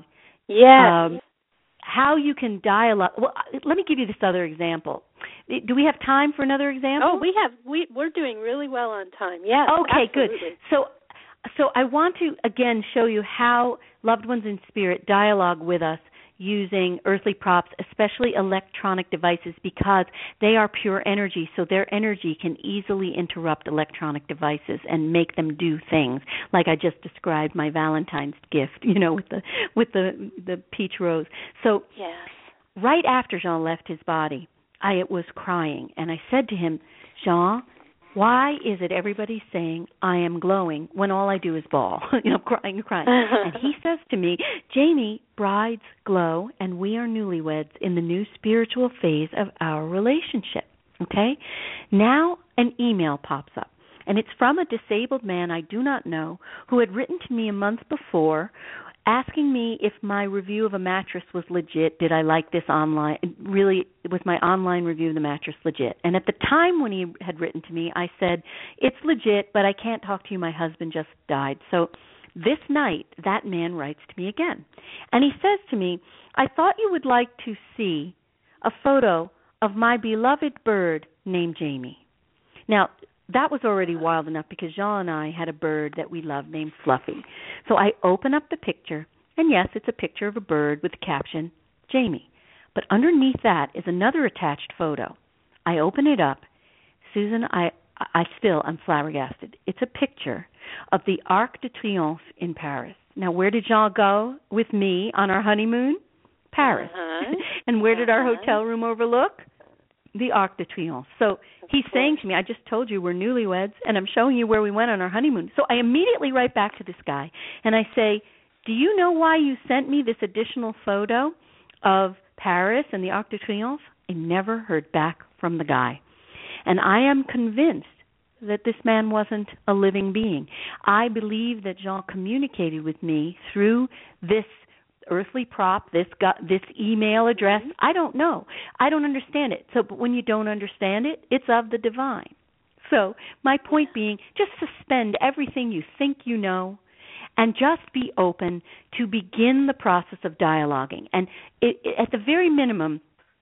Yes. How you can dialogue. Well, let me give you this other example. Do we have time for another example? Oh, we have. We're doing really well on time. Yes. Okay, absolutely. Good. So I want to, again, show you how loved ones in spirit dialogue with us using earthly props, especially electronic devices, because they are pure energy, so their energy can easily interrupt electronic devices and make them do things, like I just described my Valentine's gift, you know, with the peach rose. So right after Jean left his body, I was crying, and I said to him, "Jean, why is it everybody's saying I am glowing when all I do is bawl?" You know, crying. And he says to me, "Jamie, brides glow, and we are newlyweds in the new spiritual phase of our relationship." Okay? Now an email pops up, and it's from a disabled man I do not know who had written to me a month before asking me if my review of a mattress was legit. Did I like this online? Really, was my online review of the mattress legit? And at the time when he had written to me, I said, "It's legit, but I can't talk to you. My husband just died." So this night, that man writes to me again. And he says to me, "I thought you would like to see a photo of my beloved bird named Jamie." Now, that was already wild enough because Jean and I had a bird that we loved named Fluffy. So I open up the picture, and yes, it's a picture of a bird with the caption, "Jamie." But underneath that is another attached photo. I open it up. Susan, I'm flabbergasted. It's a picture of the Arc de Triomphe in Paris. Now, where did Jean go with me on our honeymoon? Paris. And where did our hotel room overlook? The Arc de Triomphe. So he's saying to me, "I just told you we're newlyweds, and I'm showing you where we went on our honeymoon." So I immediately write back to this guy, and I say, "Do you know why you sent me this additional photo of Paris and the Arc de Triomphe?" I never heard back from the guy. And I am convinced that this man wasn't a living being. I believe that Jean communicated with me through this earthly prop, this email address. I don't know. I don't understand it. So, but when you don't understand it, it's of the divine. So my point being, just suspend everything you think you know and just be open to begin the process of dialoguing. And at the very minimum,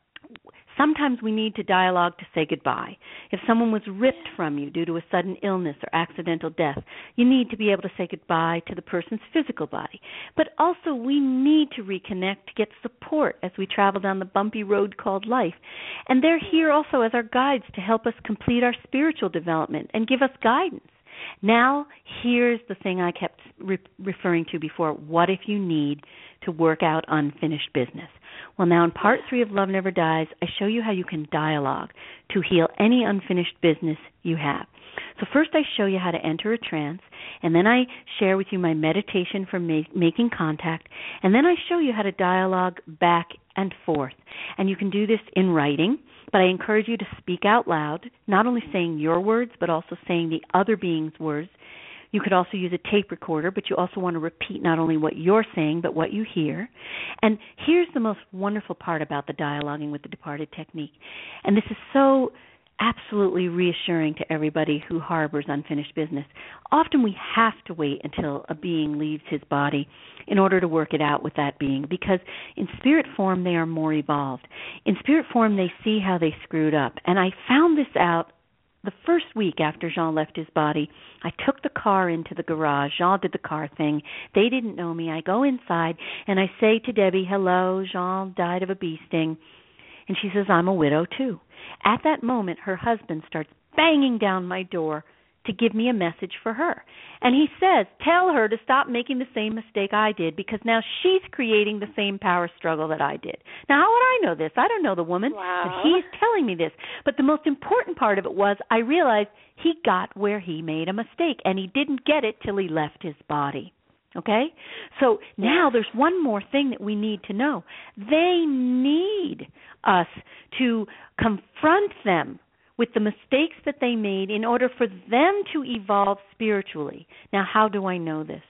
sometimes we need to dialogue to say goodbye. If someone was ripped from you due to a sudden illness or accidental death, you need to be able to say goodbye to the person's physical body. But also we need to reconnect to get support as we travel down the bumpy road called life. And they're here also as our guides to help us complete our spiritual development and give us guidance. Now, here's the thing I kept referring to before. What if you need to work out unfinished business? Well, now in Part 3 of Love Never Dies, I show you how you can dialogue to heal any unfinished business you have. So first I show you how to enter a trance, and then I share with you my meditation for making contact, and then I show you how to dialogue back and forth. And you can do this in writing, but I encourage you to speak out loud, not only saying your words, but also saying the other being's words. You could also use a tape recorder, but you also want to repeat not only what you're saying, but what you hear. And here's the most wonderful part about the dialoguing with the departed technique. And this is so absolutely reassuring to everybody who harbors unfinished business. Often we have to wait until a being leaves his body in order to work it out with that being, because in spirit form they are more evolved. In spirit form they see how they screwed up. And I found this out the first week after Jean left his body. I took the car into the garage. Jean did the car thing. They didn't know me. I go inside and I say to Debbie, "Hello, Jean died of a bee sting." And she says, "I'm a widow too." At that moment, her husband starts banging down my door to give me a message for her. And he says, "Tell her to stop making the same mistake I did, because now she's creating the same power struggle that I did." Now, how would I know this? I don't know the woman. Wow. But he's telling me this. But the most important part of it was I realized he got where he made a mistake, and he didn't get it till he left his body. Okay? So now there's one more thing that we need to know. They need us to confront them with the mistakes that they made in order for them to evolve spiritually. Now, how do I know this?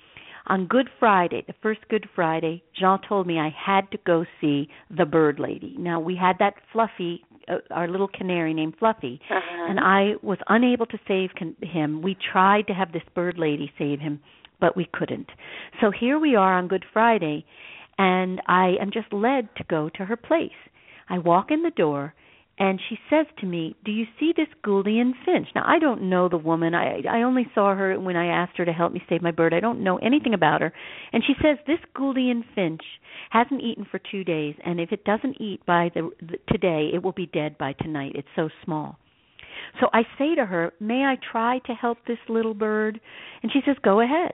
On Good Friday, the first Good Friday, Jean told me I had to go see the bird lady. Now, we had that Fluffy, our little canary named Fluffy, and I was unable to save him. We tried to have this bird lady save him, but we couldn't. So here we are on Good Friday, and I am just led to go to her place. I walk in the door, and she says to me, "Do you see this Gouldian finch?" Now, I don't know the woman. I only saw her when I asked her to help me save my bird. I don't know anything about her. And she says, "This Gouldian finch hasn't eaten for 2 days, and if it doesn't eat by today, it will be dead by tonight. It's so small." So I say to her, "May I try to help this little bird?" And she says, "Go ahead."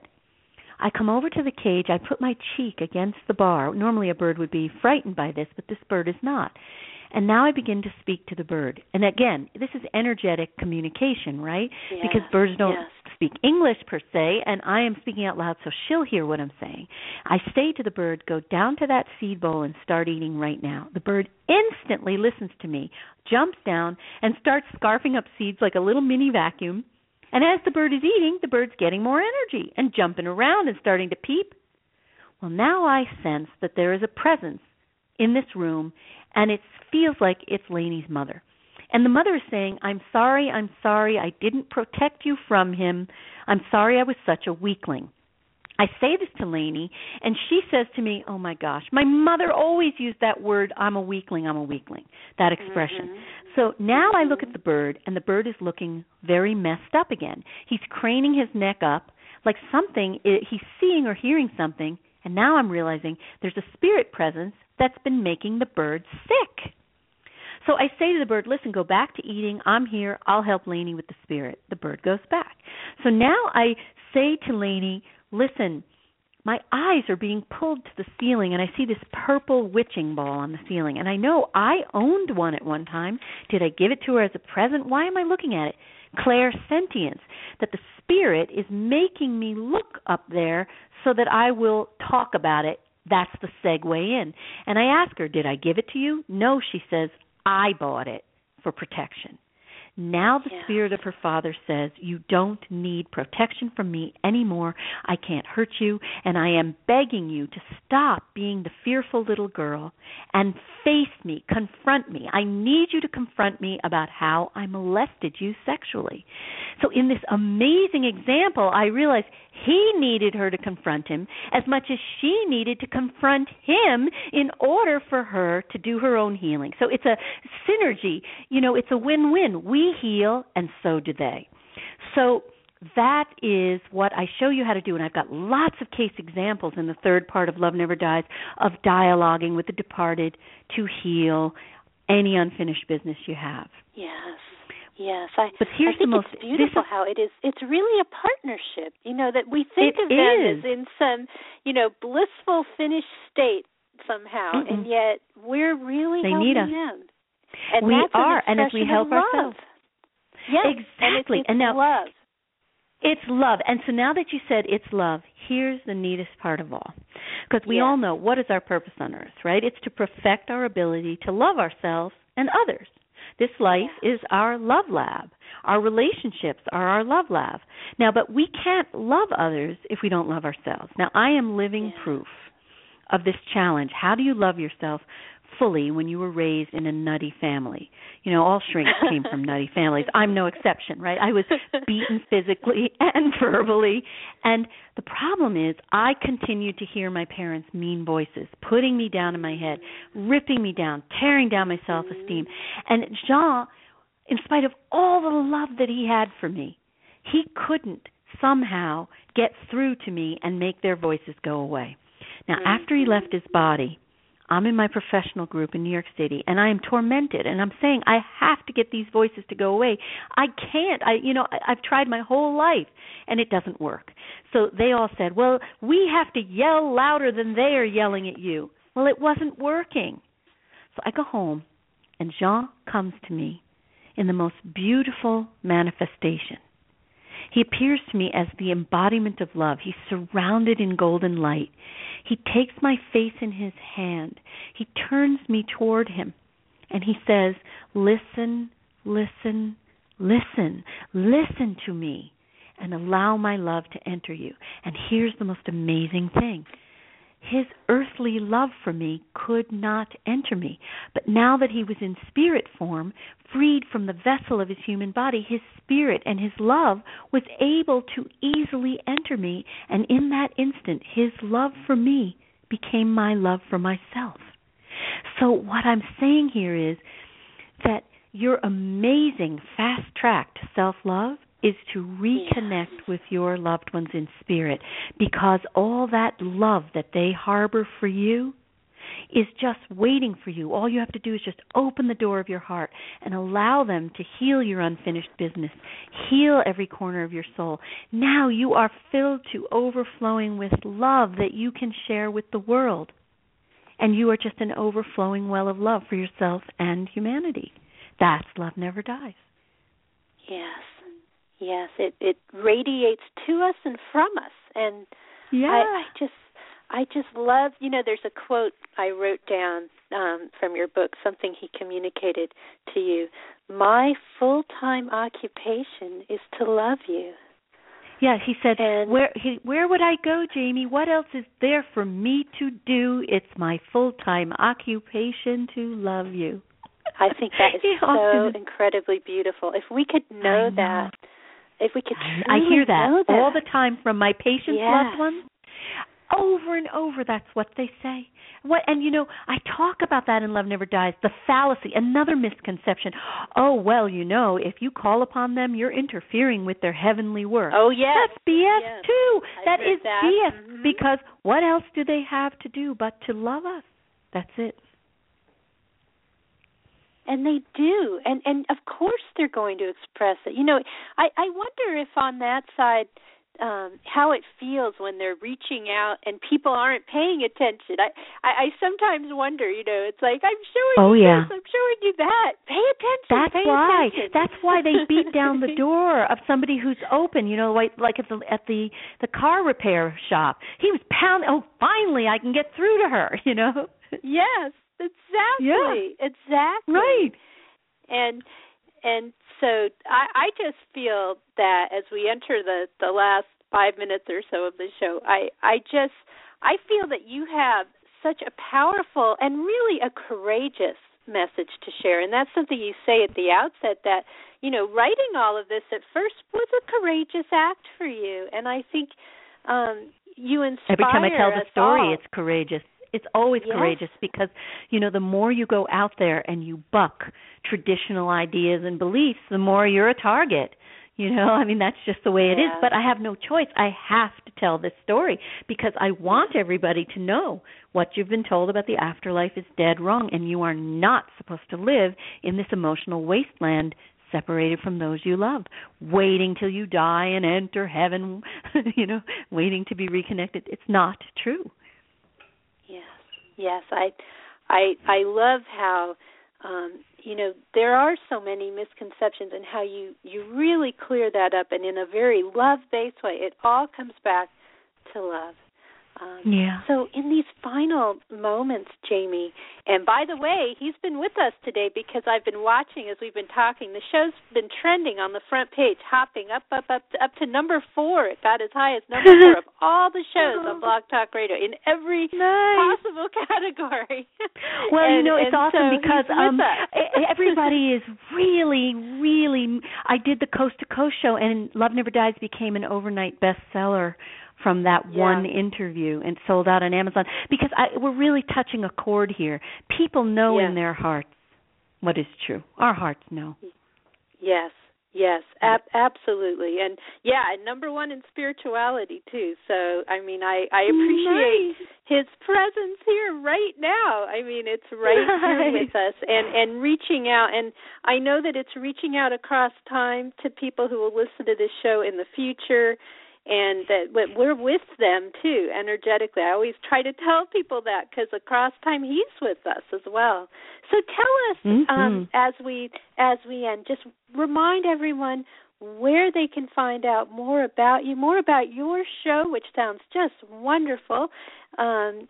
I come over to the cage. I put my cheek against the bar. Normally a bird would be frightened by this, but this bird is not. And now I begin to speak to the bird. And again, this is energetic communication, right? Yeah. Because birds don't speak English per se, and I am speaking out loud so she'll hear what I'm saying. I say to the bird, "Go down to that seed bowl and start eating right now." The bird instantly listens to me, jumps down, and starts scarfing up seeds like a little mini vacuum. And as the bird is eating, the bird's getting more energy and jumping around and starting to peep. Well, now I sense that there is a presence in this room, and it feels like it's Lainey's mother. And the mother is saying, I'm sorry, I didn't protect you from him. I'm sorry I was such a weakling." I say this to Lainey, and she says to me, "Oh my gosh, my mother always used that word, I'm a weakling, that expression." So now I look at the bird, and the bird is looking very messed up again. He's craning his neck up like something, he's seeing or hearing something, and now I'm realizing there's a spirit presence that's been making the bird sick. So I say to the bird, "Listen, go back to eating. I'm here. I'll help Lainey with the spirit." The bird goes back. So now I say to Lainey, "Listen, my eyes are being pulled to the ceiling, and I see this purple witching ball on the ceiling. And I know I owned one at one time. Did I give it to her as a present? Why am I looking at it? Clairsentience, that the spirit is making me look up there so that I will talk about it. That's the segue in." And I ask her, "Did I give it to you?" "No," she says, "I bought it for protection." Now the spirit of her father says, you don't need protection from me anymore. I can't hurt you, and I am begging you to stop being the fearful little girl and face me, confront me. I need you to confront me about how I molested you sexually. So in this amazing example, I realized he needed her to confront him as much as she needed to confront him in order for her to do her own healing. So it's a synergy. It's a win-win. We heal, and so do they. So that is what I show you how to do, and I've got lots of case examples in the third part of Love Never Dies of dialoguing with the departed to heal any unfinished business you have. Yes, but here's I think the most it's beautiful how it is. It's really a partnership, that we think of them as in some, blissful finished state somehow, and yet we're really helping them. And we that's are, and as we help love. ourselves. Yes, exactly. And now, love. It's love. And so now that you said it's love, here's the neatest part of all. Because we all know, what is our purpose on earth, right? It's to perfect our ability to love ourselves and others. This life is our love lab. Our relationships are our love lab. Now, but we can't love others if we don't love ourselves. Now, I am living proof of this challenge. How do you love yourself fully when you were raised in a nutty family? All shrinks came from nutty families. I'm no exception, right? I was beaten physically and verbally. And the problem is I continued to hear my parents' mean voices, putting me down in my head, ripping me down, tearing down my self-esteem. And Jean, in spite of all the love that he had for me, he couldn't somehow get through to me and make their voices go away. Now, after he left his body, I'm in my professional group in New York City, and I am tormented, and I'm saying I have to get these voices to go away. I can't. I've tried my whole life, and it doesn't work. So they all said, well, we have to yell louder than they are yelling at you. Well, it wasn't working. So I go home, and Jean comes to me in the most beautiful manifestation. He appears to me as the embodiment of love. He's surrounded in golden light. He takes my face in his hand. He turns me toward him, and he says, listen, listen, listen. Listen to me and allow my love to enter you. And here's the most amazing thing. His earthly love for me could not enter me. But now that he was in spirit form, freed from the vessel of his human body, his spirit and his love was able to easily enter me. And in that instant, his love for me became my love for myself. So what I'm saying here is that your amazing fast track to self-love is to reconnect with your loved ones in spirit, because all that love that they harbor for you is just waiting for you. All you have to do is just open the door of your heart and allow them to heal your unfinished business, heal every corner of your soul. Now you are filled to overflowing with love that you can share with the world. And you are just an overflowing well of love for yourself and humanity. That's Love Never Dies. Yes, it radiates to us and from us, and I just love. There's a quote I wrote down from your book, something he communicated to you. My full-time occupation is to love you. Yeah, he said, where would I go, Jamie? What else is there for me to do? It's my full-time occupation to love you. I think that is so incredibly beautiful. If we could know that. If we could truly I hear that know that all the time from my patients' loved ones. Over and over, that's what they say. And I talk about that in Love Never Dies, the fallacy, another misconception. Oh, well, if you call upon them, you're interfering with their heavenly work. Oh, yes. That's BS, too. That is BS, mm-hmm. Because what else do they have to do but to love us? That's it. And they do. And of course they're going to express it. I wonder if on that side how it feels when they're reaching out and people aren't paying attention. I sometimes wonder, it's like, I'm showing you this, I'm showing you that. Pay attention. That's why they beat down the door of somebody who's open, like at the car repair shop. He was pounding, finally I can get through to her, Yes. Exactly. Yeah. Exactly. Right. And so I just feel that as we enter the last 5 minutes or so of the show, I feel that you have such a powerful and really a courageous message to share. And that's something you say at the outset, that, writing all of this at first was a courageous act for you. And I think you inspire every time I tell the story, all. it's courageous. It's always courageous because, the more you go out there and you buck traditional ideas and beliefs, the more you're a target. That's just the way it is. But I have no choice. I have to tell this story because I want everybody to know what you've been told about the afterlife is dead wrong, and you are not supposed to live in this emotional wasteland separated from those you love, waiting till you die and enter heaven, waiting to be reconnected. It's not true. Yes. I love how there are so many misconceptions, and how you really clear that up, and in a very love-based way. It all comes back to love. So in these final moments, Jamie, and by the way, he's been with us today because I've been watching as we've been talking. The show's been trending on the front page, hopping up to number 4. It got as high as number 4 of all the shows on Blog Talk Radio in every possible category. Well, it's awesome because everybody is really, really. I did the Coast to Coast show, and Love Never Dies became an overnight bestseller from that one interview, and sold out on Amazon, because we're really touching a chord here. People know in their hearts what is true. Our hearts know. Yes, absolutely. And number 1 in spirituality too. So I appreciate his presence here right now. It's right here with us, and reaching out. And I know that it's reaching out across time to people who will listen to this show in the future. And that we're with them, too, energetically. I always try to tell people that, because across time he's with us as well. So tell us, as we end, just remind everyone where they can find out more about you, more about your show, which sounds just wonderful, and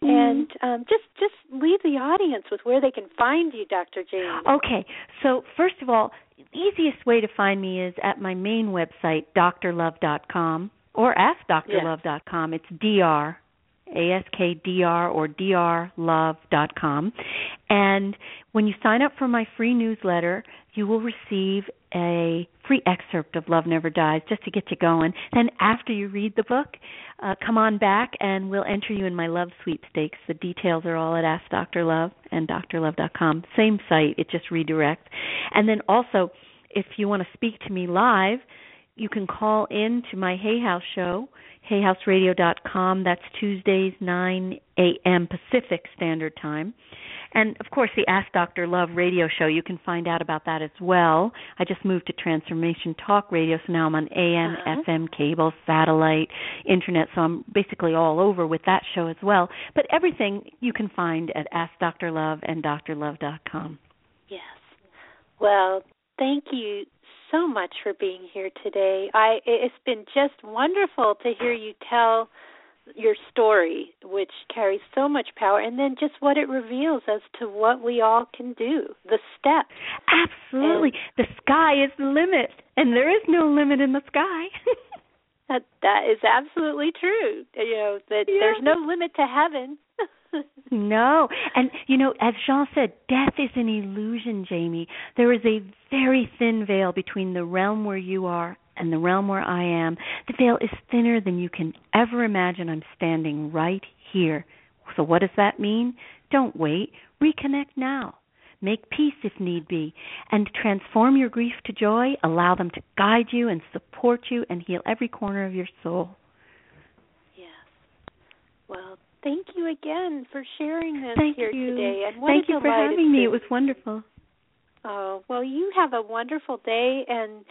just leave the audience with where they can find you, Dr. Jane. Okay, so first of all, the easiest way to find me is at my main website, drlove.com. Or AskDrLove.com. It's DR, ASKDR, or drlove.com. And when you sign up for my free newsletter, you will receive a free excerpt of Love Never Dies, just to get you going. Then after you read the book, come on back and we'll enter you in my love sweepstakes. The details are all at AskDrLove and drlove.com. Same site, it just redirects. And then also, if you want to speak to me live, you can call in to my Hay House show, hayhouseradio.com. That's Tuesdays, 9 a.m. Pacific Standard Time. And, of course, the Ask Dr. Love radio show, you can find out about that as well. I just moved to Transformation Talk Radio, so now I'm on AM, FM, cable, satellite, Internet, so I'm basically all over with that show as well. But everything you can find at Ask Dr. Love and drlove.com. Yes. Well, thank you so much for being here today. It's been just wonderful to hear you tell your story, which carries so much power, and then just what it reveals as to what we all can do, the steps. Absolutely. The sky is the limit, and there is no limit in the sky. That is absolutely true. There's no limit to heaven. No. And, as Jean said, death is an illusion, Jamie. There is a very thin veil between the realm where you are and the realm where I am. The veil is thinner than you can ever imagine. I'm standing right here. So what does that mean? Don't wait. Reconnect now. Make peace if need be. And transform your grief to joy. Allow them to guide you and support you and heal every corner of your soul. Yes. Well, thank you again for sharing this here today. And thank you for having me. It was wonderful. Oh, well, you have a wonderful day, and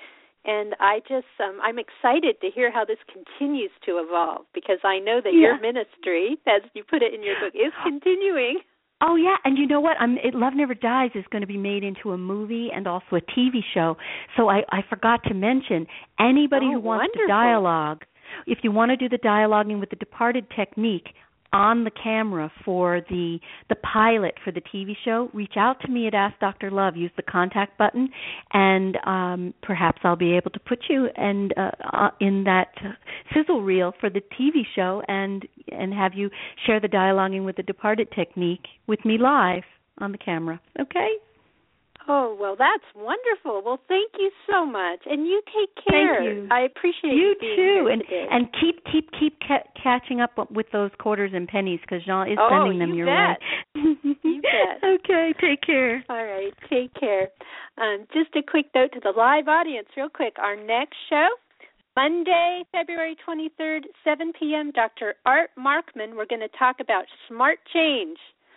I just I'm excited to hear how this continues to evolve, because I know that your ministry, as you put it in your book, is continuing. Oh, yeah, and you know what? Love Never Dies is going to be made into a movie and also a TV show. So I forgot to mention, anybody who wants to dialogue, if you want to do the dialoguing with the departed technique, on the camera for the pilot for the TV show, reach out to me at Ask Dr. Love. Use the contact button, and perhaps I'll be able to put you in that sizzle reel for the TV show and have you share the dialoguing with the departed technique with me live on the camera. Okay? Oh, well, that's wonderful. Well, thank you so much, and you take care. Thank you. I appreciate you being too, here today. and keep catching up with those quarters and pennies because Jean is sending them your way. You bet. Okay, take care. All right, take care. Just a quick note to the live audience, real quick. Our next show, Monday, February 23rd, 7 p.m., Dr. Art Markman. We're going to talk about smart change.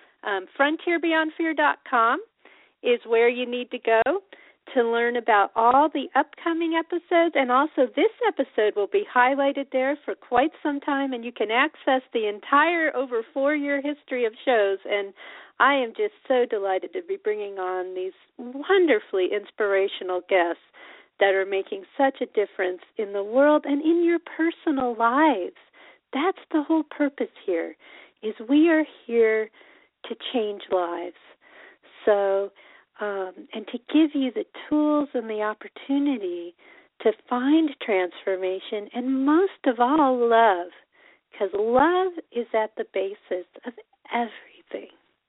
FrontierBeyondFear.com is where you need to go to learn about all the upcoming episodes, and also this episode will be highlighted there for quite some time, and you can access the entire over 4-year history of shows, and I am just so delighted to be bringing on these wonderfully inspirational guests that are making such a difference in the world and in your personal lives. That's the whole purpose here, is we are here to change lives. So, and to give you the tools and the opportunity to find transformation, and most of all, love, because love is at the basis of everything.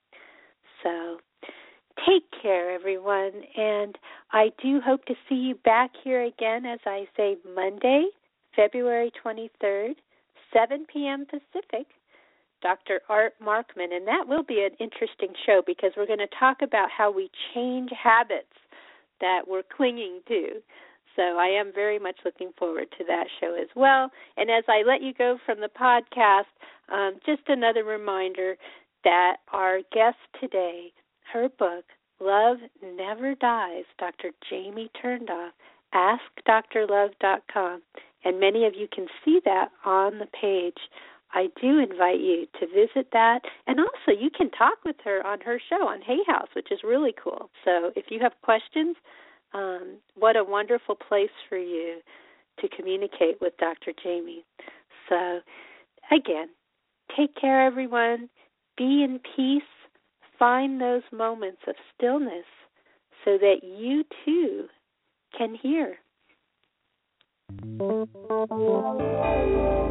So take care, everyone, and I do hope to see you back here again, as I say, Monday, February 23rd, 7 p.m. Pacific, Dr. Art Markman, and that will be an interesting show because we're going to talk about how we change habits that we're clinging to. So I am very much looking forward to that show as well. And as I let you go from the podcast, just another reminder that our guest today, her book, Love Never Dies, Dr. Jamie Turndoff, AskDrLove.com, and many of you can see that on the page. I do invite you to visit that, and also you can talk with her on her show on Hay House, which is really cool. So if you have questions, what a wonderful place for you to communicate with Dr. Jamie. So again, take care, everyone. Be in peace. Find those moments of stillness so that you too can hear.